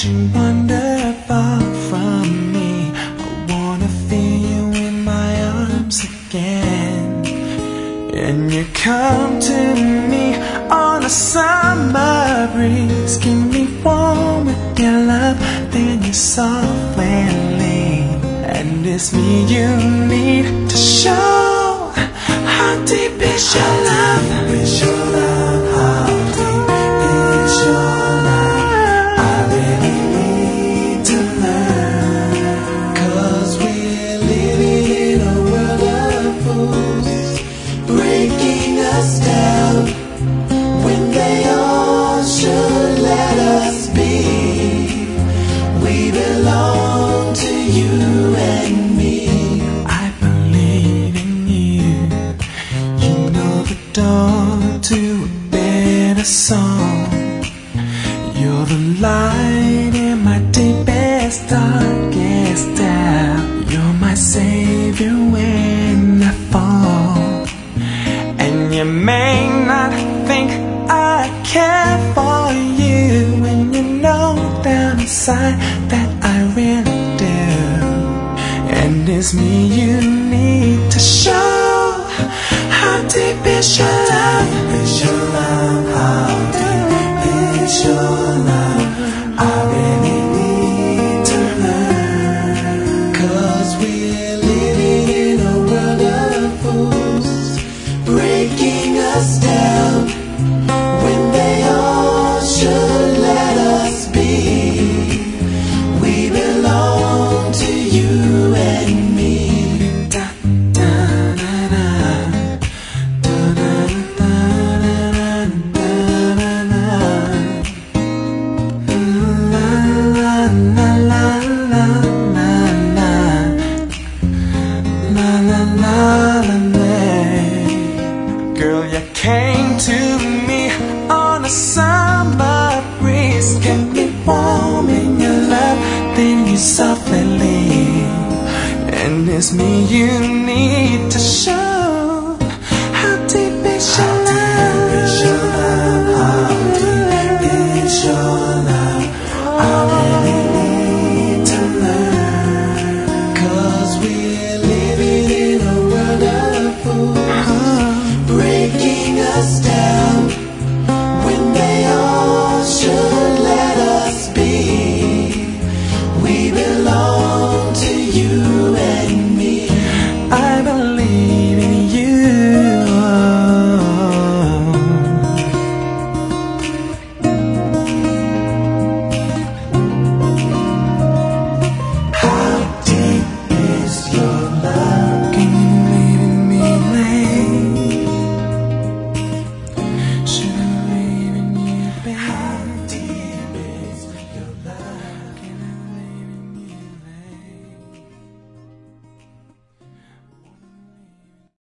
that you wander far from me. I wanna feel you in my arms again. And you come to me on a summer breeze. Keep me warm with your love, then you softly lean. And it's me you need to show. How deep is your love? How deep is your love? How deep is your love? I really need to learn. 'Cause we're living in a world of fools, breaking us down when they all should let us be. We belong to you and me. I believe in you. You know the door to a better song. You're the light in my deepest, darkest doubt. You're my savior when I fall. And you may not think I care for you, when you know down inside that I really do. And it's me you need to show. How deep is your love? How deep is your love? How deep is your love? I really need to learn. 'Cause we're living in a world of fools, breaking us down when they all should let us be. We belong to you and me. Da, da, da, da. Da, da, da, da, da, da, da. La, la, la, la, la, la, la. La, la, la, la, la. Girl, you came to me on a summer breeze. Kept me warm in your love, then you softly leave. And it's me you need to show.